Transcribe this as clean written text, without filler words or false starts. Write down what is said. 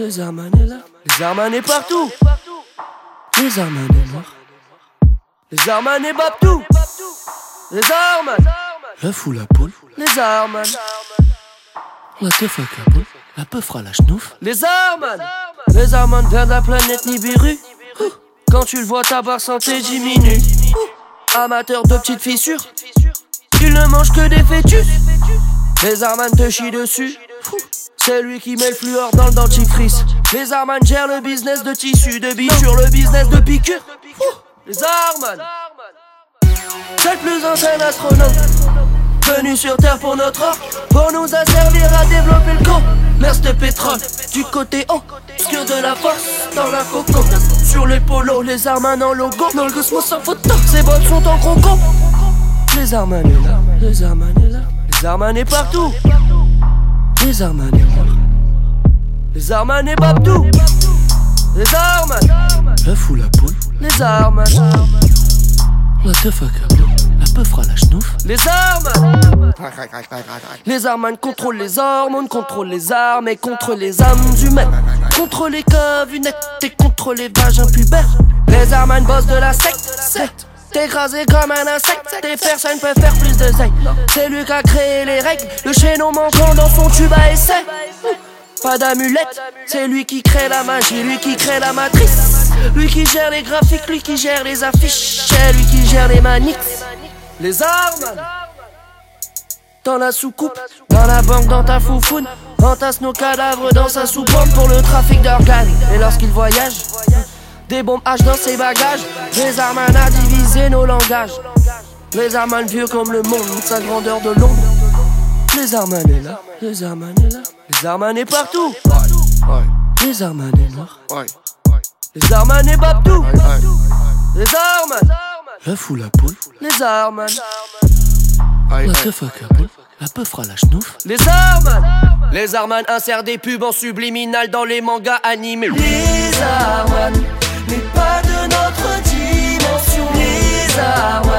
Les Arman est là. Les Arman est partout. Les Arman est mort. Les Arman est Babtou. Les Arman. La foule à poule. Les Arman. La teuf à Kaboul. La peu fera la schnouf. Les Arman. Les Arman vers la planète Nibiru. Quand tu le vois, ta barre santé diminue. Amateur de petites fissures, il ne mange que des fœtus. Les Arman te chient dessus. C'est lui qui met le fluor dans le dentifrice. Les Arman gèrent le business de tissu, de biture, le business de piqûre. Les Arman, c'est le plus ancien astronaute venu sur Terre pour notre or, pour nous asservir à développer le commerce de pétrole. Du côté obscur de la force, dans la coco. Sur les polos, les Arman en logo. Dans le cosmos sans photo, ces bottes sont en croco. Les Arman est là, les Arman est là. Les Arman est partout. Les Arman est mort. Les Arman est Babtou. Les Arman. La foule à poule. Les Arman. La teuf à Kaboul. La peu fera la schnouf. Les Arman. Les Arman contrôlent les hormones, contrôlent les armes et contre les âmes humaines. Contre les cavunettes et contre les vagins pubères. Les Arman bossent de la secte. T'es écrasé comme un insecte, tes personnes peuvent faire plus de zèle. C'est lui qui a créé les règles, le chaînon manquant dans son tube à essai. Pas d'amulette, c'est lui qui crée la magie, lui qui crée la matrice. Lui qui gère les graphiques, lui qui gère les affiches, c'est lui qui gère les maniques. Les Arman dans la soucoupe, dans la banque, dans ta foufoune. Entasse nos cadavres dans sa soucoupe pour le trafic d'organes. Et lorsqu'il voyage, des bombes H dans ses bagages. Les Arman a divisé nos langages. Les Arman vieux comme le monde, sa grandeur de l'ombre. Les Arman est là, les Arman est là. Les Arman est partout. Les Arman est mort. Les Arman est Babtou. Les Arman. La foule à poule. Les Arman. La teuf à Kaboul. La peu fera la schnouf. Les Arman. Les Arman insèrent des pubs en subliminal dans les mangas animés. Les Arman, mais pas de notre dimension. Les Arman.